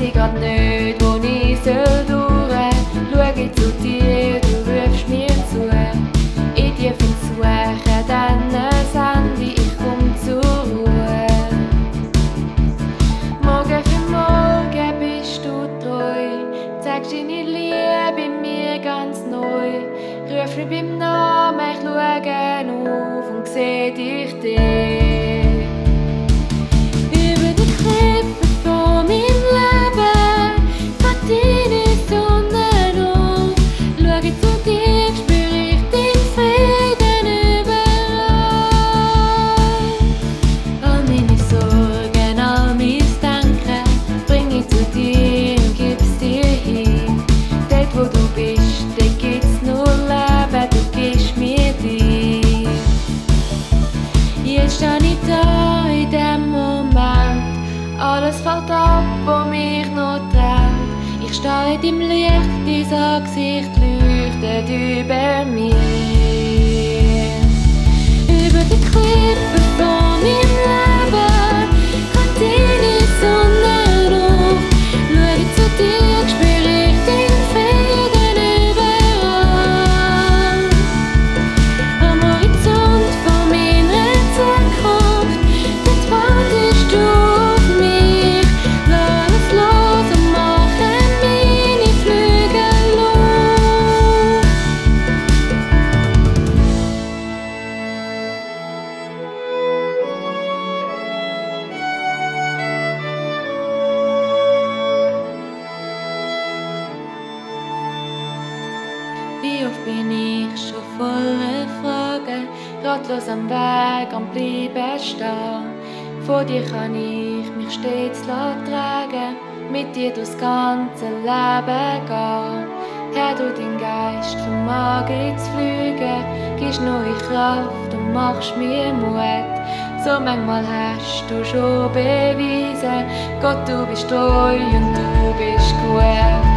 ich grad nicht, wo ich soll durch. Schau ich zu dir, du rufst mir zu. Ich dir suchen, dann Sandy, ich komm zur Ruhe. Morgen für morgen bist du treu, zeigst deine Liebe mir ganz neu. Ruf mich beim Namen, ich schaue auf und seh dich dort. Über die Klippen von meinem Leben fällt deine Sonne auf. Schau ich zu dir, spür ich deinen Frieden überall. All meine Sorgen, all mein Denken bring ich zu dir und gib's dir hin. Dort wo du bist, dort gibt's nur Leben, du gibst mir dich. Jetzt steh ich da in dem Moment, alles fällt ab, wo mich noch trennt. Ich stehe in deinem Licht, dein Gesicht leuchtet über mir. Über die Klippen von meinem Leben kommt deine Sonne auf. Schau ich zu dir, spür ich deinen Frieden überall. Am Horizont von meiner Zukunft, dort wartest du auf mich. Lass es los und mache meine Flügel los. Wie oft bin ich schon voller Fragen, ratlos am Weg, am Bleiben stehen. Vor dir kann ich mich stets tragen, mit dir durchs ganze Leben gehen. Herr, du dein Geist vermag ich zu fliegen, gibst neue Kraft und machst mir Mut. So manchmal hast du schon bewiesen, Gott, du bist treu und du bist gut.